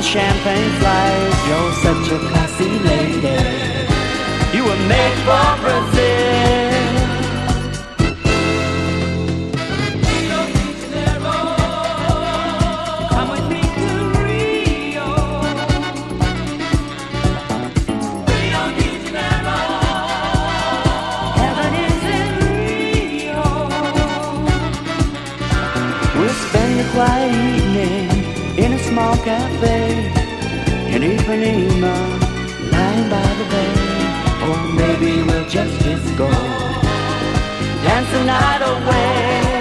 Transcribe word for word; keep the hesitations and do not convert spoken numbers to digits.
champagne flight. You're such a classy lady. You were made for Brazil. Come with me to Rio. Rio de Janeiro. Heaven is in Rio. We'll spend a quiet evening in a small cafe in Ipanema, lying by the bay. Or maybe we'll just disco, dance the night away.